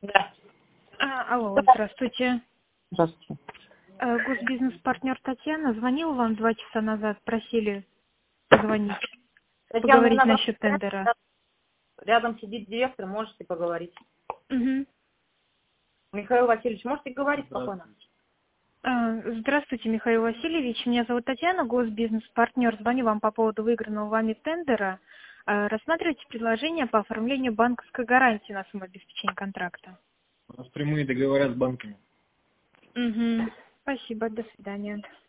Да. Алло, здравствуйте. Здравствуйте. Госбизнес-партнер Татьяна. Звонила вам 2 часа назад, просили позвонить, Татьяна, поговорить она насчет тендера. рядом сидит директор, можете поговорить. Угу. Михаил Васильевич, можете говорить спокойно? Здравствуйте, Михаил Васильевич. Меня зовут Татьяна, госбизнес-партнер. Звоню вам по поводу выигранного вами тендера. Рассматривайте предложение по оформлению банковской гарантии на самообеспечение контракта. У нас прямые договора с банками. Угу. Спасибо, до свидания.